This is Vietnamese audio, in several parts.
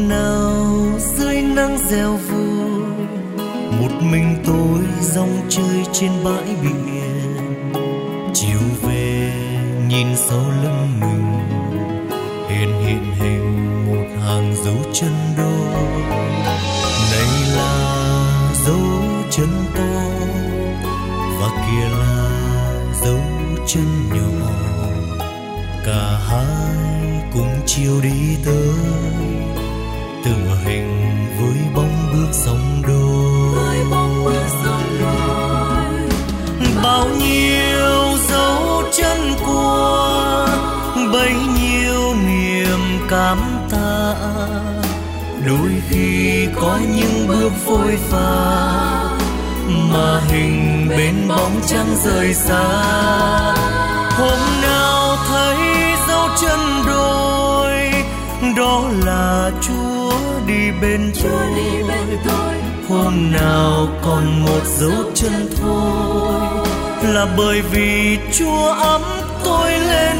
nào dưới nắng reo vui, một mình tôi dòng chơi trên bãi biển. Chiều về nhìn sau lưng mình, hiện hình một hàng dấu chân đôi. Này là dấu chân to và kia là dấu chân nhỏ, cả hai cùng chiều đi tới, tựa hình với bóng bước sóng đôi. Bao nhiêu dấu chân qua, bấy nhiêu niềm cảm tạ. Đôi khi có những bước vội vã, mà hình bên bóng trăng rời xa. Hôm nào thấy dấu chân đôi, đó là Chúa đi bên tôi. Hôm nào còn một dấu chân thôi, là bởi vì Chúa ấm tôi lên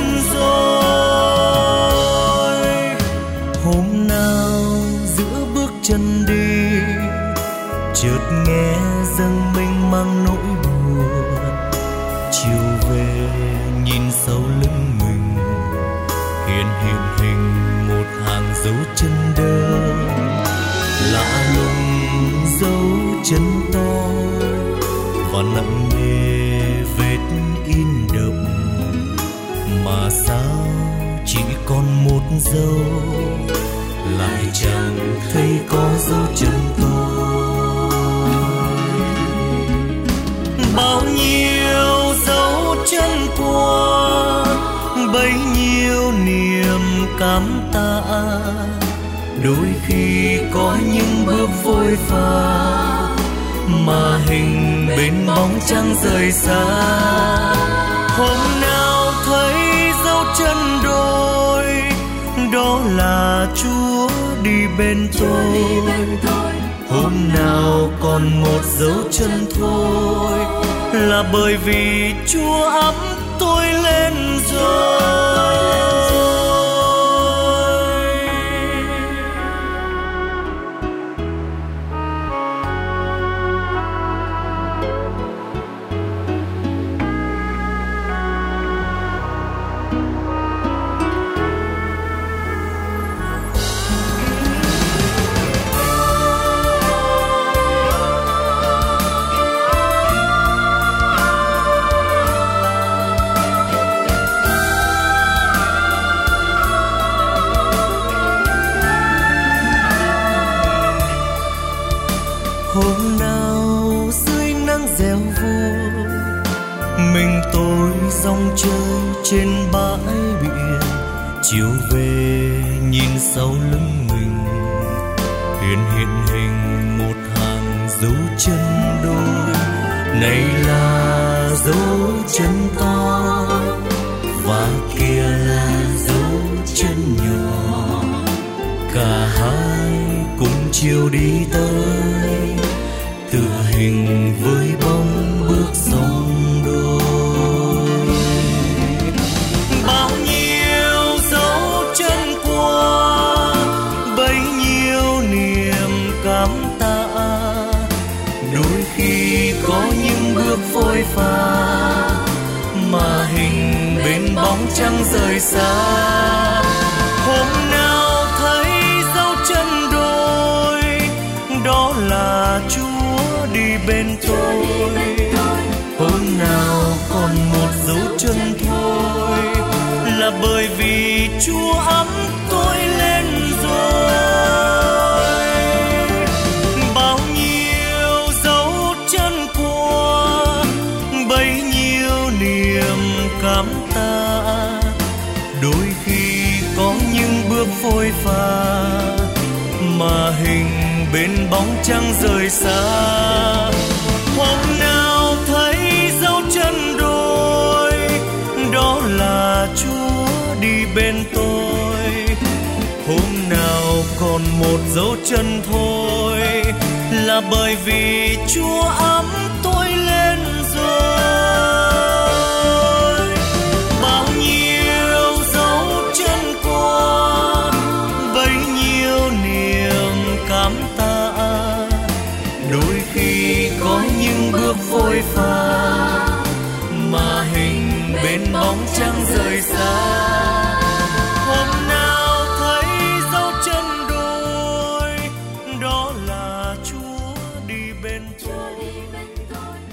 rồi. Hôm nào giữa bước chân đi, chợt nghe dâng mênh mang nỗi buồn. Chiều về nhìn sau lưng mình, hiện hình một hàng dấu chân đơn. Lạ lùng dấu chân to và nặng nề vết in đậm, mà sao chỉ còn một dấu, lại chẳng thấy có dấu chân tôi. Bao nhiêu dấu chân qua, bấy nhiêu niềm cảm tạ. Đôi khi có những bước vội vã, mà hình bên bóng trăng rời xa. Hôm nào thấy dấu chân đôi, đó là Chúa đi bên tôi. Hôm nào còn một dấu chân thôi, là bởi vì Chúa ấm tôi lên rồi. Hôm nào dưới nắng reo vui, mình tôi dòng chơi trên bãi biển. Chiều về nhìn sau lưng mình, hiện hình một hàng dấu chân đôi. Này là dấu chân to và kia là dấu chân nhỏ, cả hai cùng chiều đi tới, tựa hình với bóng bước sóng đôi. Bao nhiêu dấu chân qua, bấy nhiêu niềm cảm tạ. Đôi khi có những bước vội vã, mà hình bên bóng trăng rời xa. Hôm nào thấy dấu chân đôi, đó là Chúa đi bên tôi. Hôm nào còn một dấu chân thôi, là bởi vì Chúa ấm tôi lên rồi. Bao nhiêu dấu chân qua, bấy nhiêu niềm cảm tạ. Đôi khi có những bước vội vã, mà hình bên bóng trăng rời xa. Hôm nào thấy dấu chân đôi, đó là Chúa đi bên tôi. Hôm nào còn một dấu chân thôi, là bởi vì Chúa ấm tôi lên rồi. Bao nhiêu dấu chân qua, bấy nhiêu niềm là Chúa đi bên Chúa tôi. đi bên tôi.